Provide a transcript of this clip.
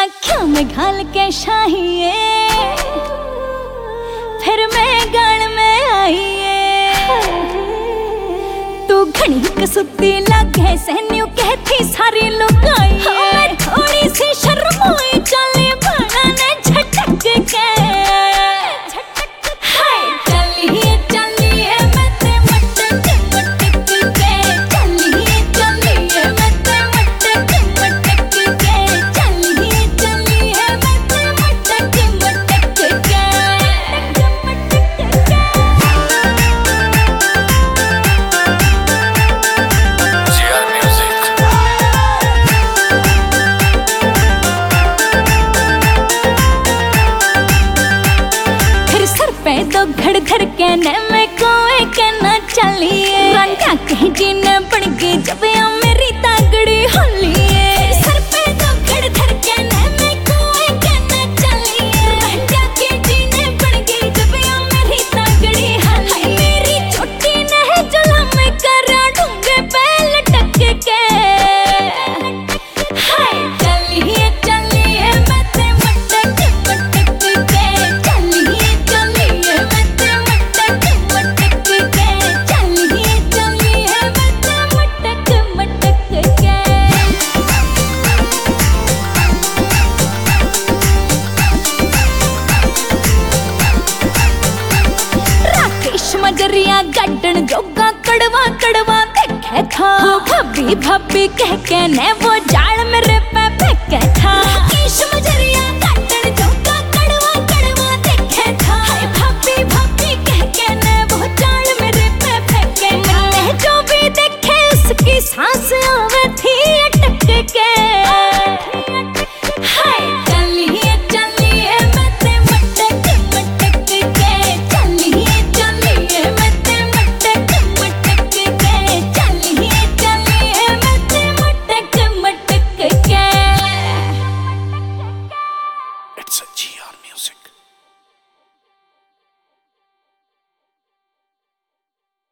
आँखों में घाल के शाहिए, फिर मैं गान में आईए। तू घनी कसुती लागे सैन्यू कहती सारी लुगाई, मैं थोड़ी सी शर्माई चली बना ने झटक के। तो घड़ घड़ के ने में कोई कहना चलिए, रंगा कहीं जीने पड़ गई जब या मेरी तागड़ी होलिए। सर पे तो घड़ घड़ के ने में कोई कहना चलिए, रंगा कहीं जीने पड़ गई जब या मेरी तागड़ी होलिए। मेरी छोटी ने जला में करा ढूंगे पे लटक के। हाय चलिए चलिए मत मटक मटक के, चलिए चलिए मत मटक मटक के, चलिए चलिए मत मटक मटक के। राकेश मजरिया गार्डन जोगा कड़वा कड़वा देखे था, भाभी भाभी कह के ने वो जाल